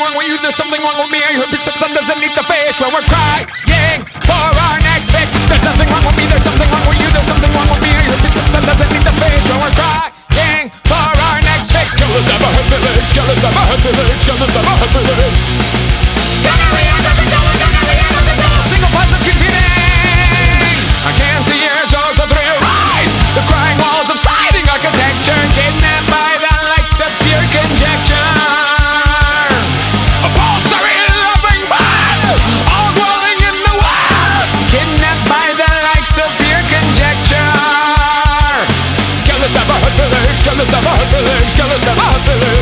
wrong with you, there's something wrong with me. I hope it's something underneath the face where we're crying for our next fix. There's nothing wrong with me, there's something wrong with you, there's something wrong with me. I hope it's something underneath the face where we're crying for our next fix. Killers never hurt feelings, killers never hurt feelings, killers never hurt feelings. Gonorrhea, gonorrhea, gonorrhea. Single positive feelings. I can't see your souls of three rise. The crying walls of sliding architecture, kidnapped by the lights of pure conjecture. Upholstery loving man, all dwelling in the walls, kidnapped by the likes of pure conjecture. Killers never hurt feelings, killers never hurt feelings, killers never hurt feelings.